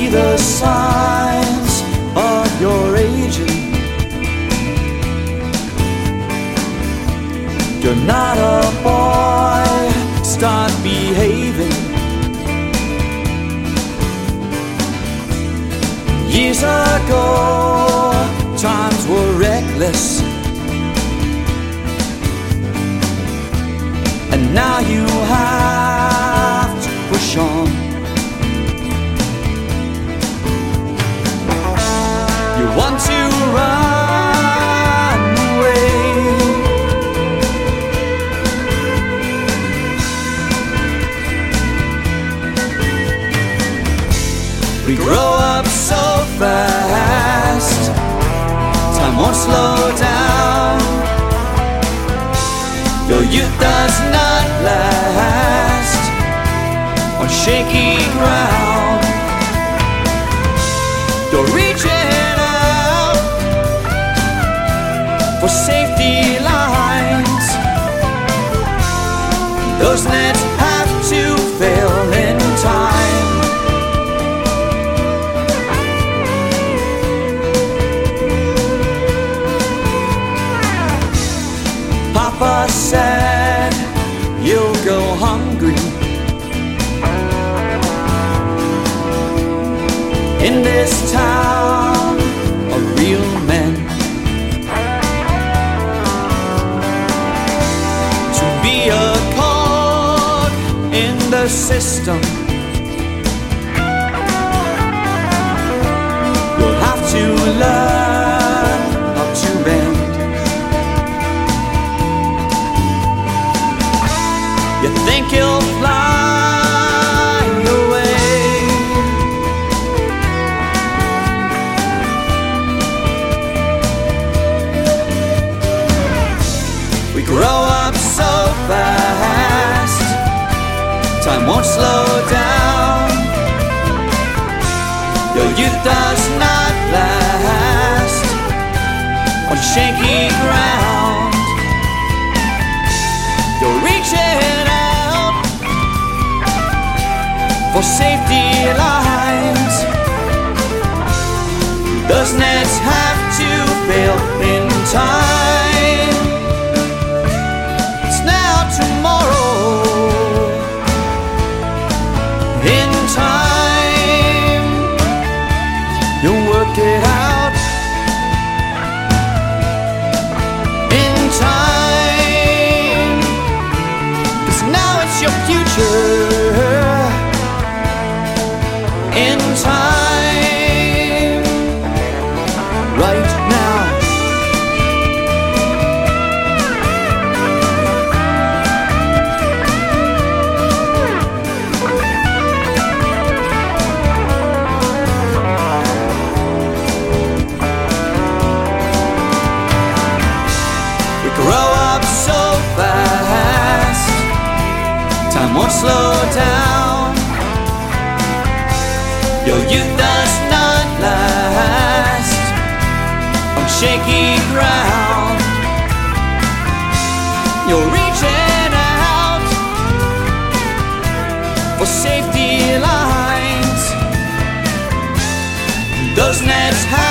the signs of your aging. You're not a boy, start behaving. Years ago, times were reckless, and now you have to push on. You want to run away, we grow up so fast, time won't slow down. Your youth does not last on shaky ground. You're reaching out for safety lines. Those nets have to fail in time. Papa said you'll go hungry in this town of real men. To be a cog in the system, you'll have to learn how to bend. You think you'll fly away, we grow up so fast, time won't slow down. Your youth does not last on shaky ground. You're reaching out for safety lines. Those nets have to fail in time. It's now tomorrow. In time, you'll work it out. In time, 'cause now it's your future. In time, right now. We grow up so fast, time won't slow down. Your youth does not last on shaky ground. You're reaching out for safety lines. Those nets have